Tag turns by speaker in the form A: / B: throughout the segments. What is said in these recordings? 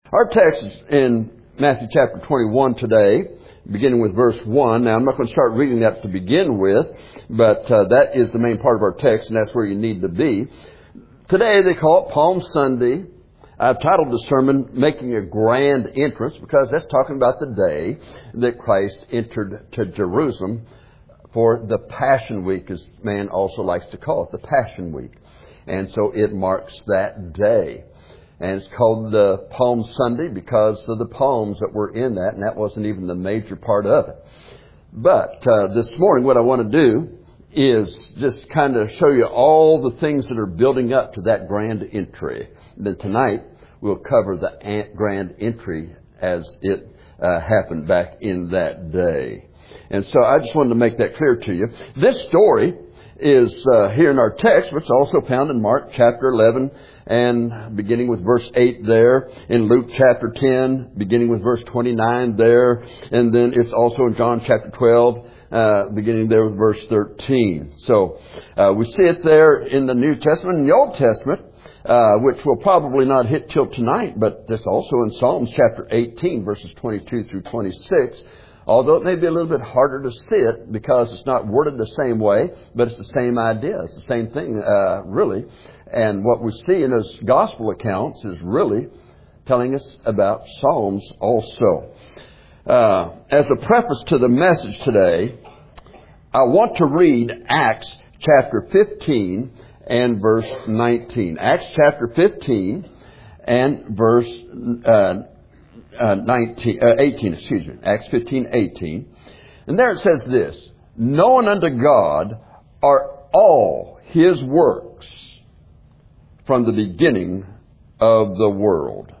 A: Our text is in Matthew chapter 21 today, beginning with verse 1. Now, I'm not going to start reading that to begin with, but that is the main part of our text, and that's where you need to be. Today, they call it Palm Sunday. I've titled the sermon, Making a Grand Entrance, because that's talking about the day that Christ entered to Jerusalem for the Passion Week, as man also likes to call it, the Passion Week. And so it marks that day. And it's called the Palm Sunday because of the palms that were in that, and that wasn't even the major part of it. But this morning, what I want to do is just kind of show you all the things that are building up to that grand entry. And then tonight, we'll cover the grand entry as it happened back in that day. And so I just wanted to make that clear to you. This story is here in our text, but it's also found in Mark chapter 11 and beginning with verse 8 there, in Luke chapter 10, beginning with verse 29 there, and then it's also in John chapter 12, beginning there with verse 13. So we see it there in the New Testament and the Old Testament, which we'll probably not hit till tonight, but it's also in Psalms chapter 18, verses 22 through 26. Although it may be a little bit harder to see it because it's not worded the same way, but it's the same idea. It's the same thing, really. And what we see in those gospel accounts is really telling us about Psalms also. As a preface to the message today, I want to read Acts chapter 15 and verse 19. Acts chapter 15 and verse 18, Acts 15:18. And there it says this, known unto God are all His works from the beginning of the world.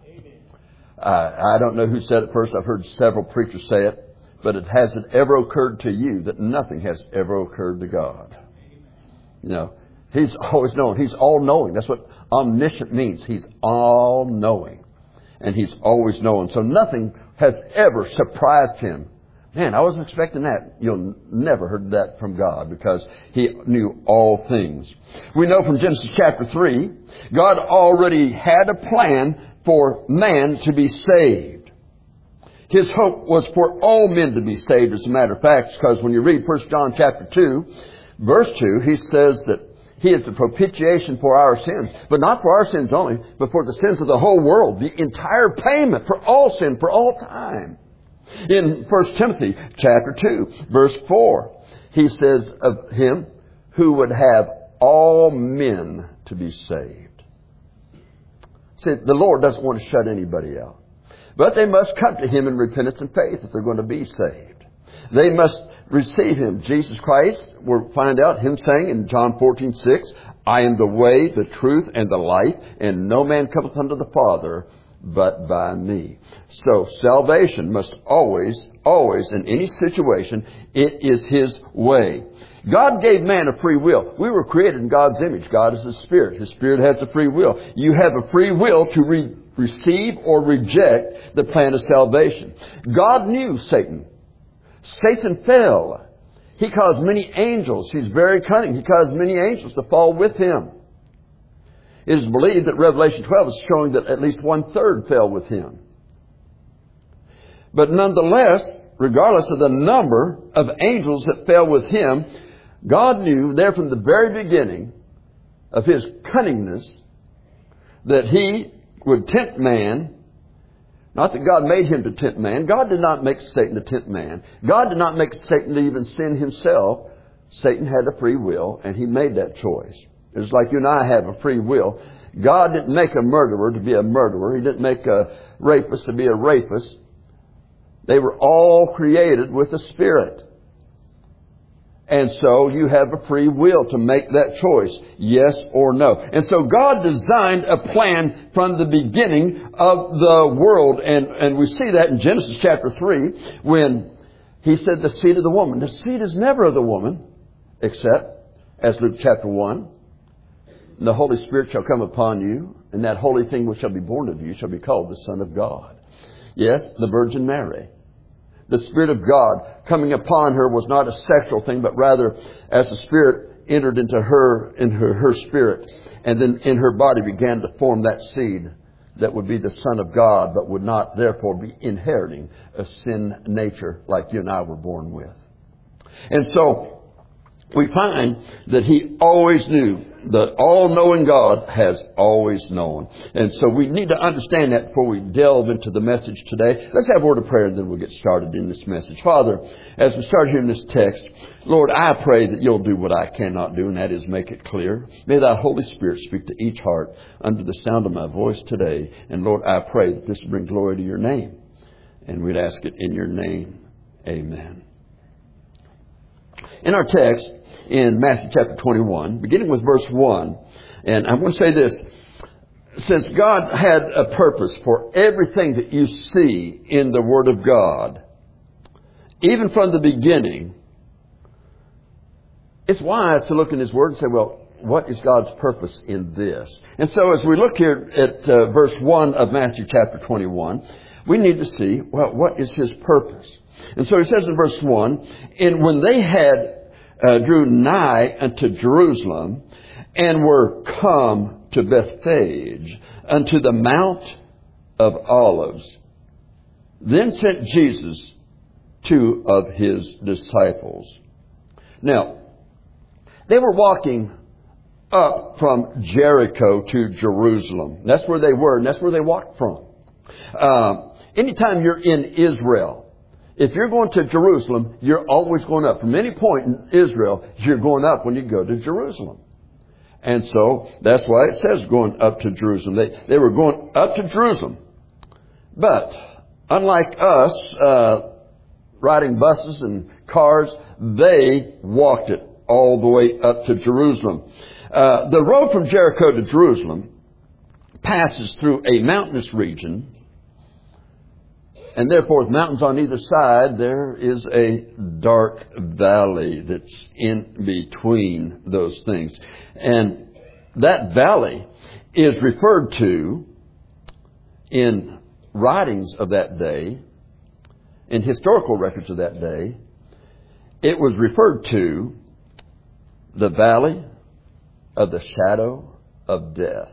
A: I don't know who said it first. I've heard several preachers say it, but it hasn't ever occurred to you that nothing has ever occurred to God. You know, He's always known. He's all-knowing. That's what omniscient means. He's all-knowing. And He's always known. So nothing has ever surprised Him. Man, I wasn't expecting that. You'll never heard that from God because He knew all things. We know from Genesis chapter 3, God already had a plan for man to be saved. His hope was for all men to be saved, as a matter of fact, because when you read 1 John chapter 2, verse 2, He says that He is the propitiation for our sins, but not for our sins only, but for the sins of the whole world, the entire payment for all sin, for all time. In 1 Timothy chapter 2, verse 4, he says of Him who would have all men to be saved. See, the Lord doesn't want to shut anybody out, but they must come to Him in repentance and faith if they're going to be saved. They must receive Him. Jesus Christ, we'll find out Him saying in John 14:6, I am the way, the truth, and the life, and no man cometh unto the Father but by me. So salvation must always, in any situation, it is His way. God gave man a free will. We were created in God's image. God is a spirit. His spirit has a free will. You have a free will to receive or reject the plan of salvation. God knew Satan. Satan fell. He caused many angels. He's very cunning. He caused many angels to fall with him. It is believed that Revelation 12 is showing that at least 1/3 fell with him. But nonetheless, regardless of the number of angels that fell with him, God knew there from the very beginning of His cunningness that He would tempt man. Not that God made him to tempt man. God did not make Satan to tempt man. God did not make Satan to even sin himself. Satan had a free will, and he made that choice. It's like you and I have a free will. God didn't make a murderer to be a murderer. He didn't make a rapist to be a rapist. They were all created with a spirit. And so you have a free will to make that choice, yes or no. And so God designed a plan from the beginning of the world. And we see that in Genesis chapter 3 when He said the seed of the woman. The seed is never of the woman, except, as Luke chapter 1, the Holy Spirit shall come upon you, and that holy thing which shall be born of you shall be called the Son of God. Yes, the Virgin Mary. The Spirit of God coming upon her was not a sexual thing, but rather as the Spirit entered into her spirit, and then in her body began to form that seed that would be the Son of God, but would not therefore be inheriting a sin nature like you and I were born with. And so we find that He always knew. The all-knowing God has always known. And so we need to understand that before we delve into the message today. Let's have a word of prayer and then we'll get started in this message. Father, as we start hearing this text, Lord, I pray that You'll do what I cannot do, and that is make it clear. May Thy Holy Spirit speak to each heart under the sound of my voice today. And Lord, I pray that this will bring glory to Your name. And we'd ask it in Your name. Amen. In our text, in Matthew chapter 21, beginning with verse 1. And I want to say this. Since God had a purpose for everything that you see in the Word of God, even from the beginning, it's wise to look in His Word and say, well, what is God's purpose in this? And so as we look here at verse 1 of Matthew chapter 21, we need to see, well, what is His purpose? And so He says in verse 1, and when they had drew nigh unto Jerusalem, and were come to Bethphage, unto the Mount of Olives. Then sent Jesus 2 of His disciples. Now, they were walking up from Jericho to Jerusalem. That's where they were, and that's where they walked from. Anytime you're in Israel, if you're going to Jerusalem, you're always going up. From any point in Israel, you're going up when you go to Jerusalem. And so that's why it says going up to Jerusalem. They were going up to Jerusalem. But unlike us, riding buses and cars, they walked it all the way up to Jerusalem. The road from Jericho to Jerusalem passes through a mountainous region. And therefore, with mountains on either side, there is a dark valley that's in between those things. And that valley is referred to in writings of that day, in historical records of that day. It was referred to the valley of the shadow of death.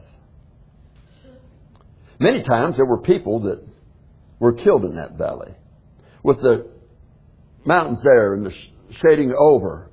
A: Many times there were people that were killed in that valley. With the mountains there and the shading over,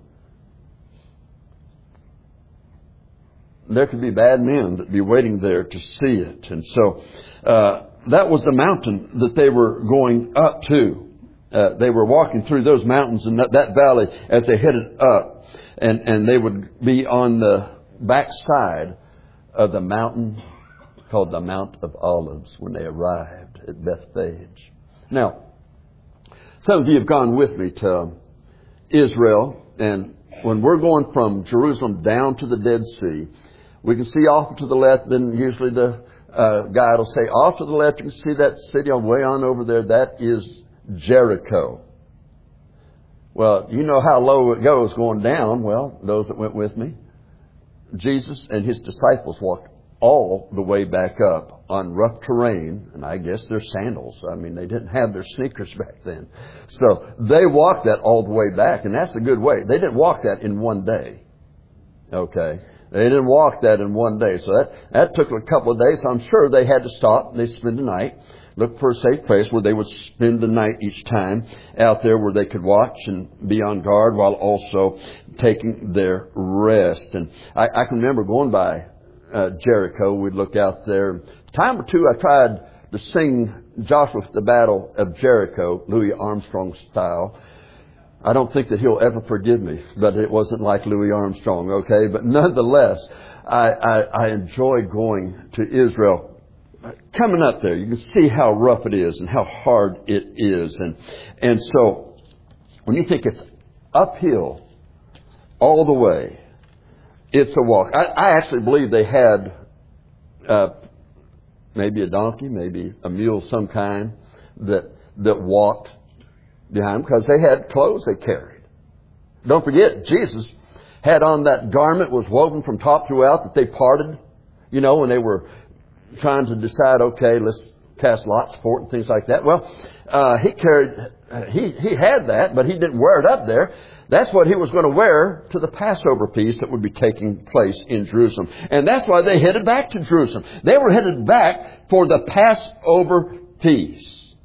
A: there could be bad men that be waiting there to see it. And so that was the mountain that they were going up to. They were walking through those mountains and that valley as they headed up. And they would be on the backside of the mountain called the Mount of Olives when they arrived at Bethphage. Now, some of you have gone with me to Israel, and when we're going from Jerusalem down to the Dead Sea, we can see off to the left, then usually the guide will say, off to the left, you can see that city way on over there. That is Jericho. Well, you know how low it goes going down. Well, those that went with me, Jesus and His disciples walked all the way back up on rough terrain, and I guess their sandals. I mean, they didn't have their sneakers back then. So they walked that all the way back, and that's a good way. They didn't walk that in one day. Okay? They didn't walk that in one day. So that took a couple of days. I'm sure they had to stop and they'd spend the night, look for a safe place where they would spend the night each time out there where they could watch and be on guard while also taking their rest. And I can remember going by Jericho. We'd look out there. Time or two I tried to sing Joshua at the Battle of Jericho, Louis Armstrong style. I don't think that he'll ever forgive me, but it wasn't like Louis Armstrong, okay? But nonetheless, I enjoy going to Israel. Coming up there, you can see how rough it is and how hard it is. And so, when you think it's uphill all the way, it's a walk. I actually believe they had maybe a donkey, maybe a mule of some kind that walked behind them because they had clothes they carried. Don't forget, Jesus had on that garment was woven from top throughout that they parted, you know, when they were trying to decide, okay, let's cast lots for it and things like that. Well, he had that, but he didn't wear it up there. that's what he was going to wear to the Passover feast that would be taking place in Jerusalem. And that's why they headed back to Jerusalem. They were headed back for the Passover feast.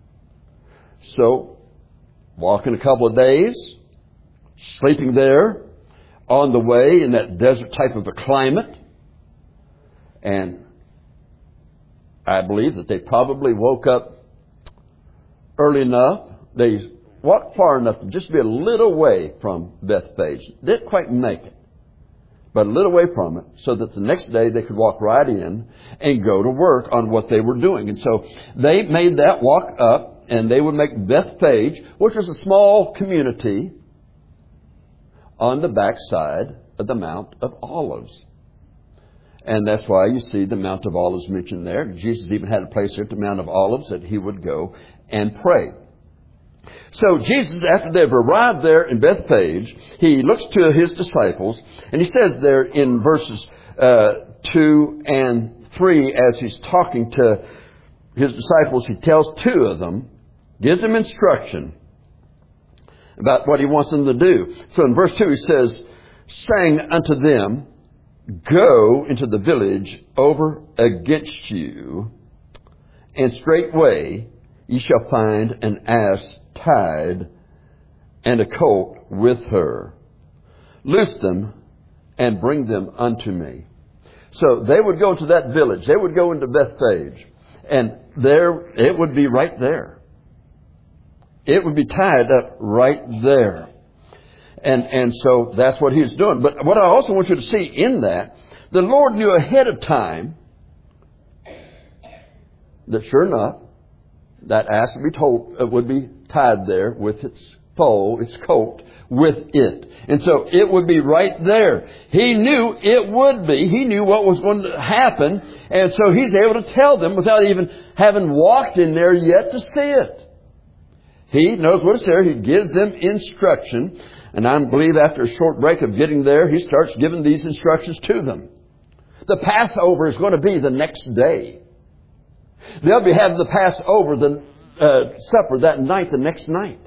A: So, walking a couple of days, sleeping there on the way in that desert type of a climate. And I believe that they probably woke up early enough. They walked far enough to just be a little way from Bethphage. Didn't quite make it, but a little way from it, so that the next day they could walk right in and go to work on what they were doing. And so they made that walk up, and they would make Bethphage, which was a small community on the backside of the Mount of Olives. And that's why you see the Mount of Olives mentioned there. Jesus even had a place there at the Mount of Olives that he would go and pray. So Jesus, after they've arrived there in Bethphage, he looks to his disciples, and he says there in verses 2 and 3, as he's talking to his disciples, he tells two of them, gives them instruction about what he wants them to do. So in verse 2 he says, saying unto them, go into the village over against you, and straightway ye shall find an ass tied, and a colt with her. Loose them, and bring them unto me. So they would go to that village. They would go into Bethphage, and there it would be right there. It would be tied up right there. And so that's what he's doing. But what I also want you to see in that, the Lord knew ahead of time that sure enough, that ass would be tied there with its foal, its colt, with it. And so it would be right there. He knew it would be. He knew what was going to happen. And so he's able to tell them without even having walked in there yet to see it. He knows what is there. He gives them instruction. And I believe after a short break of getting there, he starts giving these instructions to them. The Passover is going to be the next day. They'll be having the Passover, the supper that night, the next night.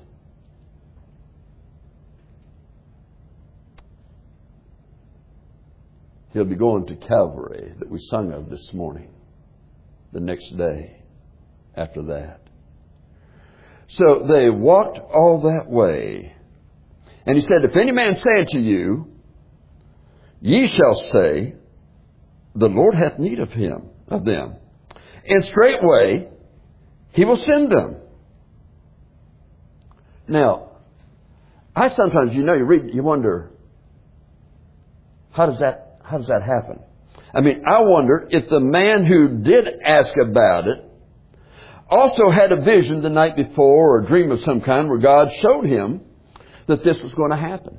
A: He'll be going to Calvary that we sung of this morning, the next day after that. So they walked all that way. And he said, if any man say unto you, ye shall say, the Lord hath need of them. And straightway he will send them. Now, I sometimes, you read, you wonder, how does that happen? I mean, I wonder if the man who did ask about it also had a vision the night before, or a dream of some kind, where God showed him that this was going to happen.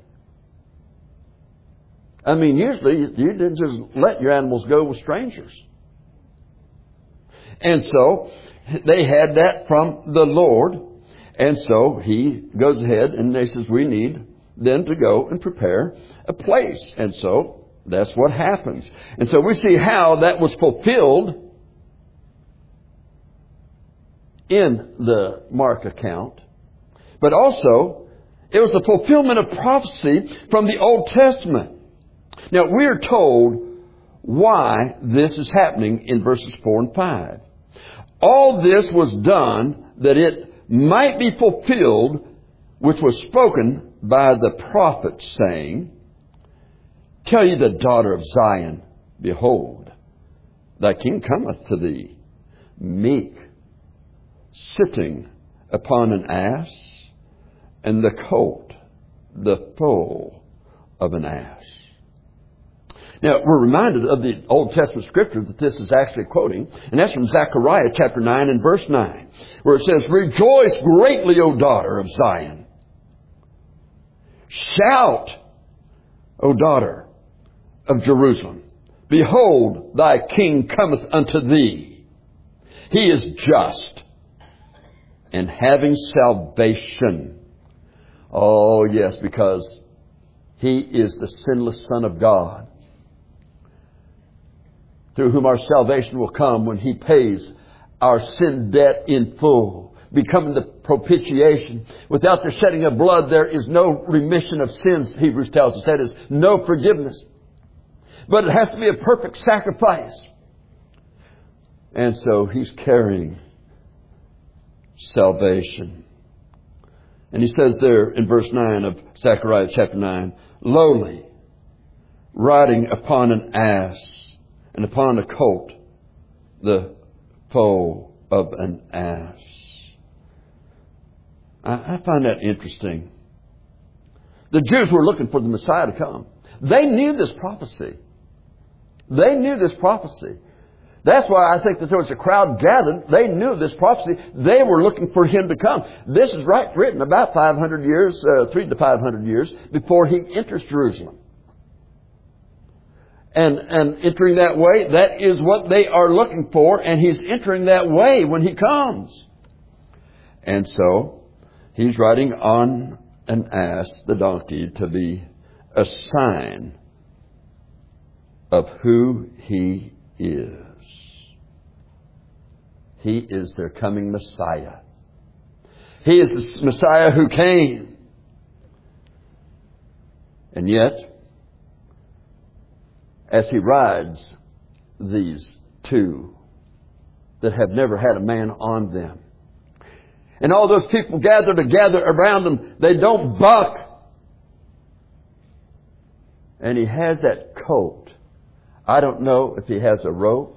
A: I mean, usually you didn't just let your animals go with strangers. And so they had that from the Lord. And so he goes ahead and they says, we need then to go and prepare a place. And so that's what happens. And so we see how that was fulfilled in the Mark account. But also, it was a fulfillment of prophecy from the Old Testament. Now, we're told why this is happening in verses 4 and 5. All this was done that it might be fulfilled, which was spoken by the prophet, saying, tell ye the daughter of Zion, behold, thy king cometh to thee, meek, sitting upon an ass, and the colt, the foal of an ass. Now, we're reminded of the Old Testament scripture that this is actually quoting, and that's from Zechariah chapter 9 and verse 9, where it says, rejoice greatly, O daughter of Zion. Shout, O daughter of Jerusalem. Behold, thy king cometh unto thee. He is just and having salvation. Oh, yes, because he is the sinless Son of God, through whom our salvation will come when he pays our sin debt in full becoming the propitiation. Without the shedding of blood, there is no remission of sins, Hebrews tells us. That is, no forgiveness. But it has to be a perfect sacrifice. And so He's carrying salvation. And He says there in verse 9 of Zechariah chapter 9, lowly, riding upon an ass and upon a colt, the foal of an ass. I find that interesting. The Jews were looking for the Messiah to come. They knew this prophecy. They knew this prophecy. That's why I think that there was a crowd gathered. They knew this prophecy. They were looking for Him to come. This is written about 500 years, 300 to 500 years before He enters Jerusalem. And entering that way, that is what they are looking for. And He's entering that way when He comes. And so, He's riding on an ass, the donkey, to be a sign of who He is. He is their coming Messiah. He is the Messiah who came. And yet, as He rides these two that have never had a man on them, and all those people gather together around Him, they don't buck. And He has that coat. I don't know if He has a rope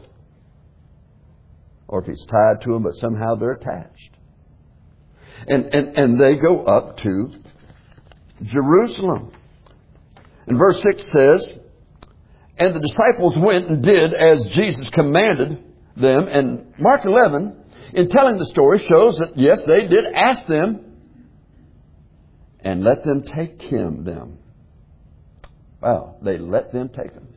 A: or if He's tied to them, but somehow they're attached. And they go up to Jerusalem. And verse 6 says, and the disciples went and did as Jesus commanded them. And Mark 11, in telling the story, shows that, yes, they did ask them and let them take them. Wow, they let them take Him.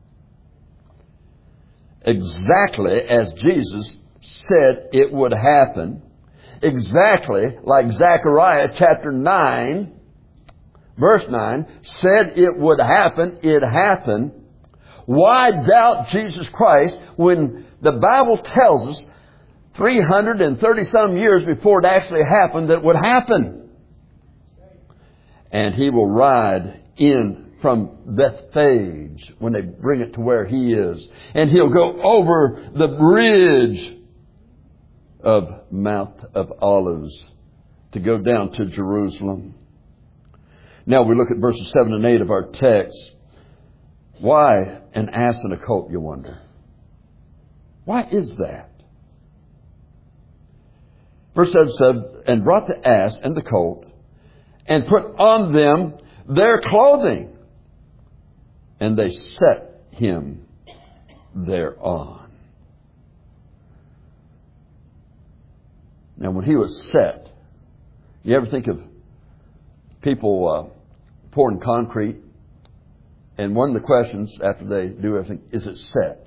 A: Exactly as Jesus said it would happen. Exactly like Zechariah chapter 9, verse 9, said it would happen. It happened. Why doubt Jesus Christ when the Bible tells us 330 some years before it actually happened that it would happen? And He will ride in from Bethphage when they bring it to where He is. And He'll go over the bridge of Mount of Olives to go down to Jerusalem. Now we look at verses 7 and 8 of our text. Why an ass and a colt, you wonder? Why is that? Verse 7 said, and brought the ass and the colt, and put on them their clothing, and they set Him thereon. Now when He was set, you ever think of people pouring concrete? And one of the questions after they do everything, is it set?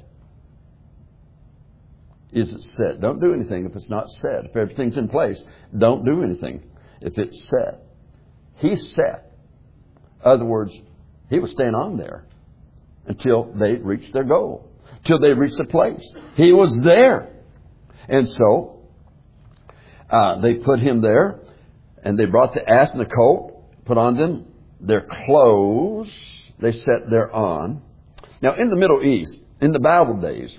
A: Is it set? Don't do anything if it's not set. If everything's in place, don't do anything if it's set. He's set. In other words, He was staying on there until they reached their goal, till they reached the place. He was there. And so they put Him there, and they brought the ass and the colt, put on them their clothes, they set thereon. Now in the Middle East, in the Bible days,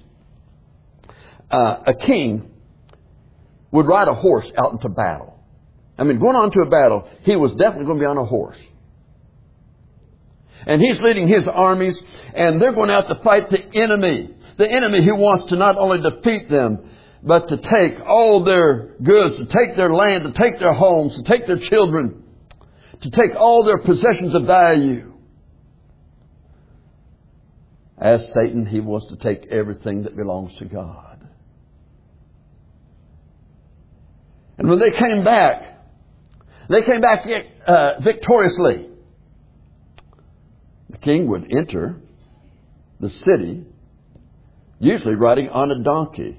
A: a king would ride a horse out into battle. I mean, going on to a battle, he was definitely going to be on a horse. And he's leading his armies, and they're going out to fight the enemy. The enemy who wants to not only defeat them, but to take all their goods, to take their land, to take their homes, to take their children, to take all their possessions of value. As Satan, he wants to take everything that belongs to God. And when they came back victoriously. The king would enter the city, usually riding on a donkey.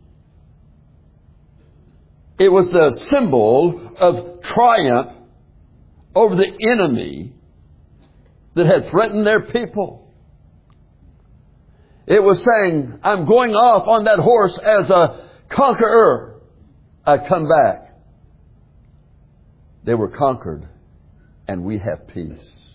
A: It was a symbol of triumph over the enemy that had threatened their people. It was saying, I'm going off on that horse as a conqueror. I come back They were conquered, and we have peace.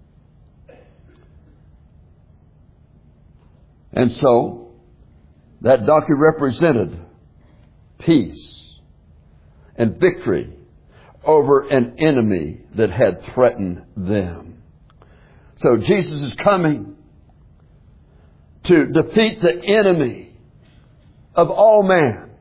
A: And so, that donkey represented peace and victory over an enemy that had threatened them. So Jesus is coming to defeat the enemy of all man.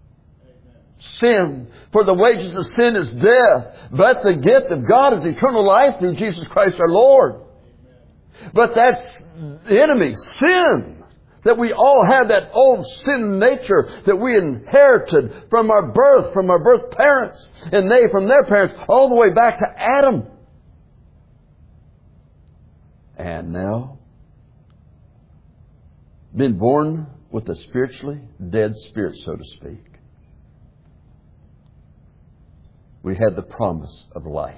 A: Sin. For the wages of sin is death, but the gift of God is eternal life through Jesus Christ our Lord. But that's the enemy, sin. That we all have that old sin nature that we inherited from our birth parents, and they from their parents, all the way back to Adam. And now, been born with a spiritually dead spirit, so to speak. We had the promise of life.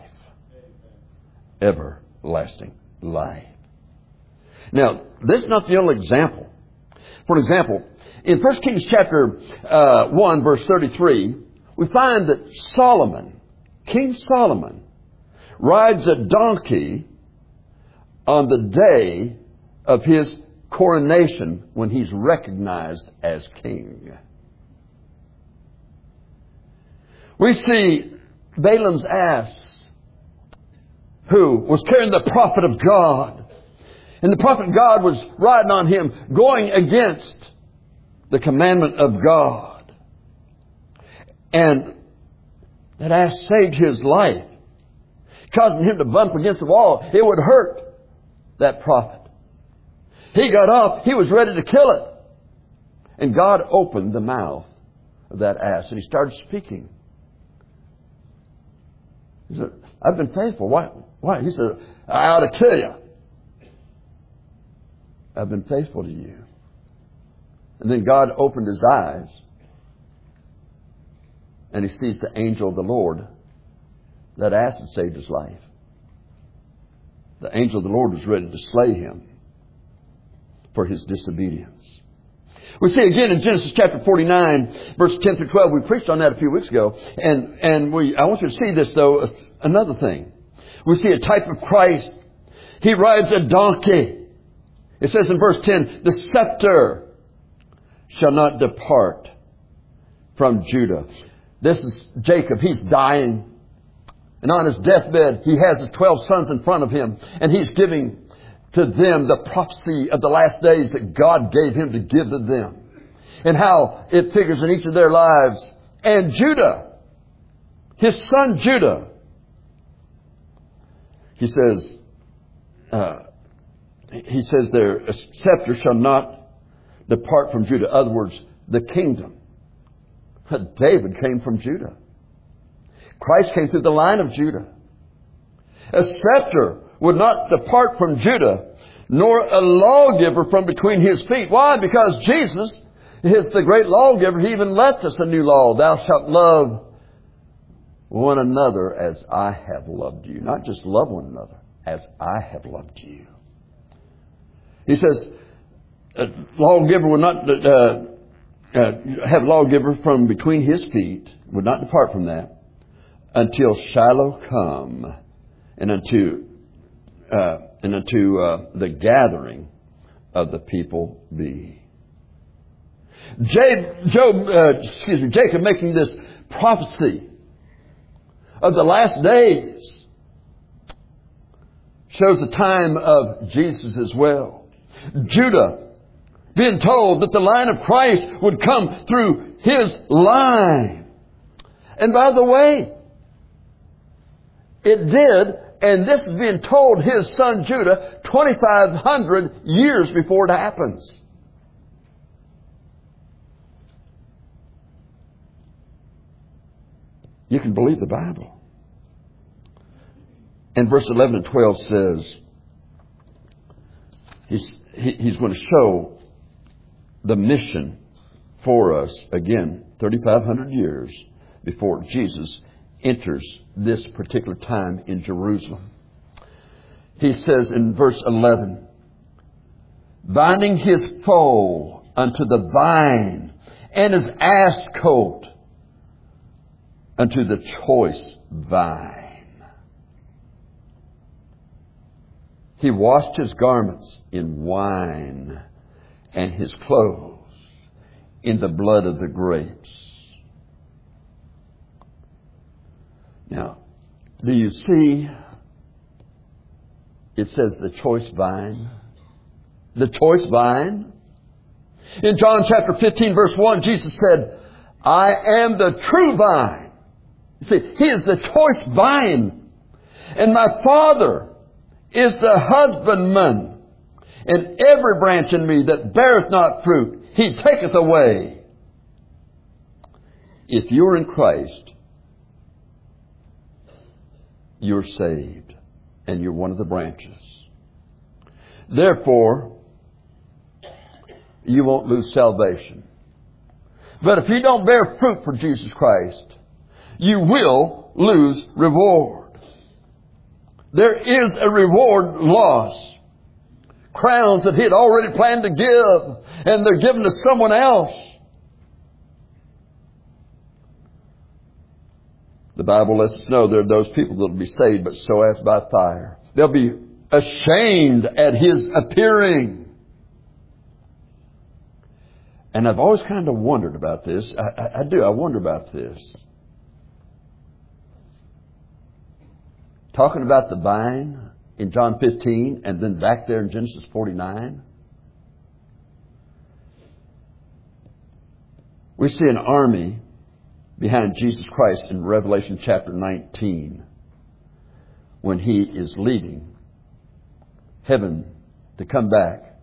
A: Everlasting life. Now, this is not the only example. For example, in 1 Kings chapter 1, verse 33, we find that Solomon, King Solomon, rides a donkey on the day of his coronation when he's recognized as king. We see Balaam's ass, who was carrying the prophet of God. And the prophet of God was riding on him, going against the commandment of God. And that ass saved his life, causing him to bump against the wall. It would hurt that prophet. He got up. He was ready to kill it. And God opened the mouth of that ass, and he started speaking. He said, I've been faithful. Why? He said, I ought to kill you. I've been faithful to you. And then God opened his eyes, and he sees the angel of the Lord. That ass had saved his life. The angel of the Lord was ready to slay him for his disobedience. We see again in Genesis chapter 49, verse 10 through 12. We preached on that a few weeks ago. And I want you to see this, though. It's another thing. We see a type of Christ. He rides a donkey. It says in verse 10, the scepter shall not depart from Judah. This is Jacob. He's dying. And on his deathbed, he has his 12 sons in front of him. And he's giving to them the prophecy of the last days that God gave him to give to them. And how it figures in each of their lives. And Judah, his son Judah, he says there, a scepter shall not depart from Judah. In other words, the kingdom. David came from Judah. Christ came through the line of Judah. A scepter would not depart from Judah, nor a lawgiver from between his feet. Why? Because Jesus is the great lawgiver. He even left us a new law. Thou shalt love one another as I have loved you. Not just love one another, as I have loved you. He says, a lawgiver would not have lawgiver from between his feet, would not depart from that, until Shiloh come, and unto the gathering of the people be. Jacob making this prophecy of the last days shows the time of Jesus as well. Judah being told that the line of Christ would come through his line. And by the way, it did, and this is being told his son Judah 2,500 years before it happens. You can believe the Bible. And verse 11 and 12 says, he's going to show the mission for us, again, 3,500 years before Jesus enters this particular time in Jerusalem. He says in verse 11, binding his foal unto the vine, and his ass colt unto the choice vine. He washed his garments in wine and his clothes in the blood of the grapes. Now, do you see? It says the choice vine. The choice vine. In John chapter 15 verse 1, Jesus said, I am the true vine. You see, He is the choice vine. And my Father is the husbandman. And every branch in me that beareth not fruit, He taketh away. If you're in Christ, you're saved. And you're one of the branches. Therefore, you won't lose salvation. But if you don't bear fruit for Jesus Christ, you will lose reward. There is a reward loss. Crowns that He had already planned to give, and they're given to someone else. The Bible lets us know there are those people that will be saved, but so as by fire. They'll be ashamed at His appearing. And I've always kind of wondered about this. I do. I wonder about this. Talking about the vine in John 15 and then back there in Genesis 49. We see an army behind Jesus Christ in Revelation chapter 19 when He is leaving heaven to come back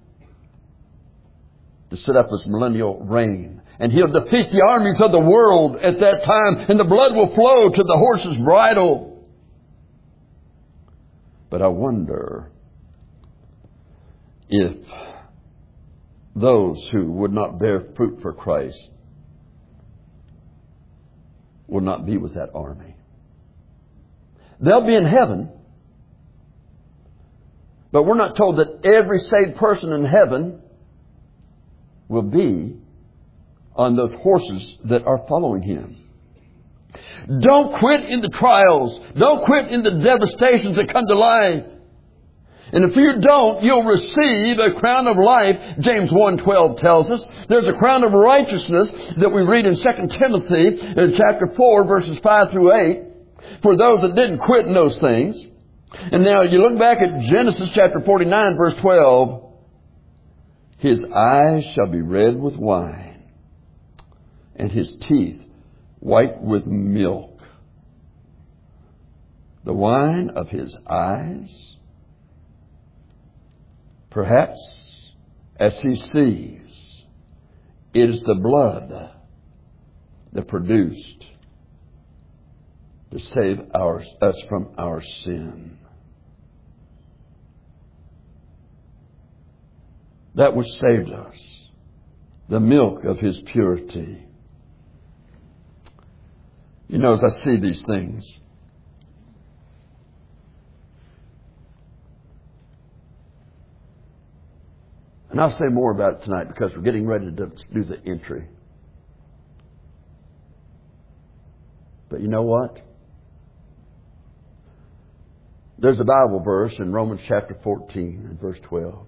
A: to set up His millennial reign. And He'll defeat the armies of the world at that time, and the blood will flow to the horse's bridle. But I wonder if those who would not bear fruit for Christ will not be with that army. They'll be in heaven, but we're not told that every saved person in heaven will be on those horses that are following Him. Don't quit in the trials. Don't quit in the devastations that come to life. And if you don't, you'll receive a crown of life. James 1:12 tells us there's a crown of righteousness that we read in 2 Timothy in chapter 4 verses 5 through 8 for those that didn't quit in those things. And now you look back at Genesis chapter 49 verse 12. His eyes shall be red with wine, and His teeth white with milk. The wine of His eyes, perhaps as He sees, it is the blood that produced to save us from our sin. That which saved us, the milk of His purity. You know, as I see these things, and I'll say more about it tonight because we're getting ready to do the entry. But you know what? There's a Bible verse in Romans chapter 14 and verse 12.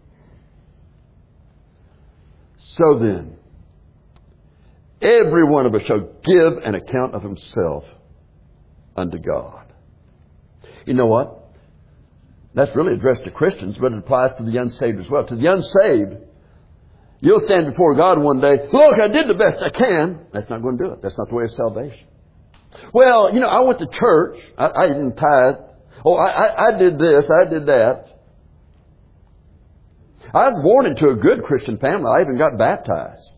A: So then, every one of us shall give an account of himself unto God. You know what? That's really addressed to Christians, but it applies to the unsaved as well. To the unsaved, you'll stand before God one day, look, I did the best I can. That's not going to do it. That's not the way of salvation. Well, you know, I went to church. I didn't tithe. Oh, I did this. I did that. I was born into a good Christian family. I even got baptized.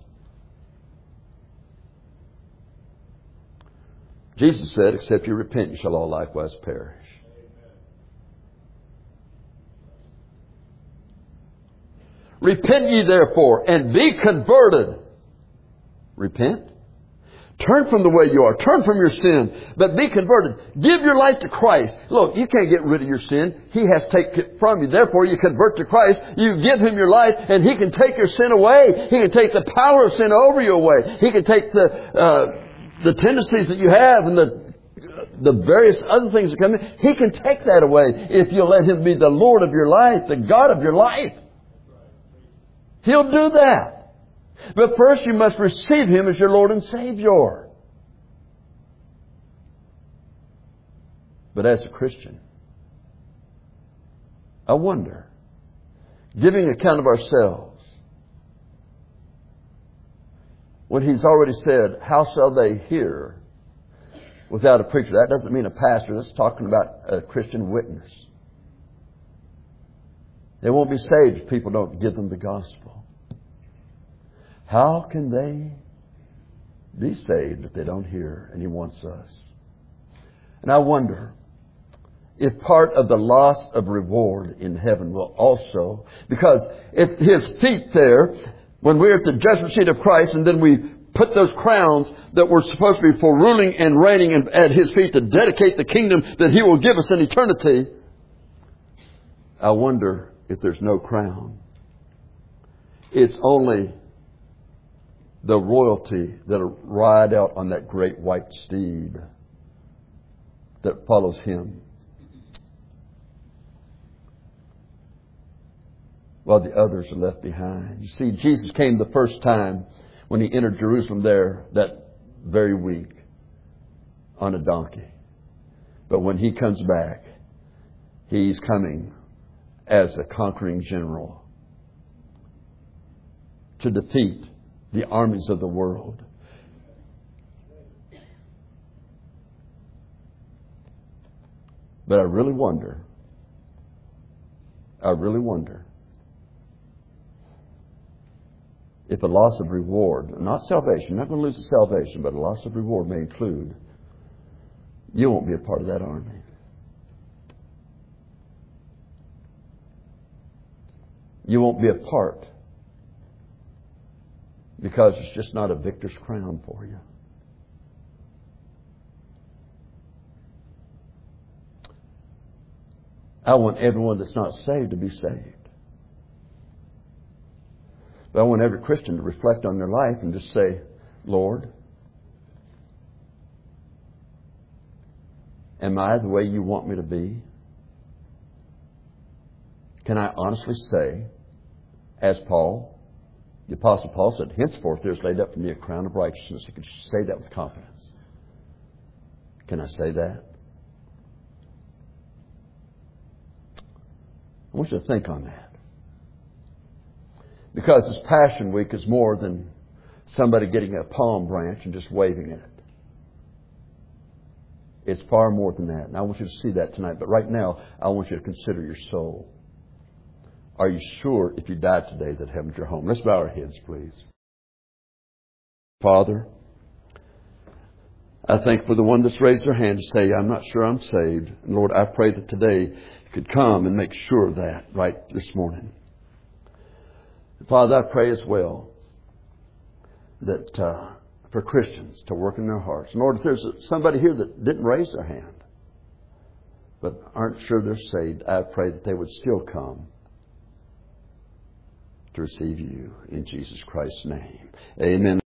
A: Jesus said, except you repent, you shall all likewise perish. Repent ye therefore and be converted. Repent. Turn from the way you are. Turn from your sin. But be converted. Give your life to Christ. Look, you can't get rid of your sin. He has to take it from you. Therefore, you convert to Christ. You give Him your life, and He can take your sin away. He can take the power of sin over you away. He can take the tendencies that you have and the the various other things that come in. He can take that away if you'll let Him be the Lord of your life, the God of your life. He'll do that. But first you must receive Him as your Lord and Savior. But as a Christian, I wonder, giving account of ourselves, when He's already said, how shall they hear without a preacher? That doesn't mean a pastor. That's talking about a Christian witness. They won't be saved if people don't give them the gospel. How can they be saved if they don't hear? And He wants us. And I wonder if part of the loss of reward in heaven will also, because if His feet there, when we're at the judgment seat of Christ, and then we put those crowns that were supposed to be for ruling and reigning at His feet to dedicate the kingdom that He will give us in eternity, I wonder if there's no crown. It's only the royalty that'll ride out on that great white steed that follows Him, while the others are left behind. You see, Jesus came the first time when He entered Jerusalem there that very week on a donkey. But when He comes back, He's coming as a conquering general to defeat the armies of the world. But I really wonder if a loss of reward, not salvation, not going to lose the salvation, but a loss of reward may include, you won't be a part of that army. You won't be a part because it's just not a victor's crown for you. I want everyone that's not saved to be saved. But I want every Christian to reflect on their life and just say, Lord, am I the way You want me to be? Can I honestly say, as Paul, the Apostle Paul said, henceforth there is laid up for me a crown of righteousness. You can say that with confidence. Can I say that? I want you to think on that. Because this Passion Week is more than somebody getting a palm branch and just waving it. It's far more than that. And I want you to see that tonight. But right now, I want you to consider your soul. Are you sure if you died today that heaven's your home? Let's bow our heads, please. Father, I thank for the one that's raised their hand to say, I'm not sure I'm saved. And Lord, I pray that today you could come and make sure of that right this morning. Father, I pray as well that for Christians to work in their hearts. Lord, if there's somebody here that didn't raise their hand but aren't sure they're saved, I pray that they would still come to receive You in Jesus Christ's name. Amen.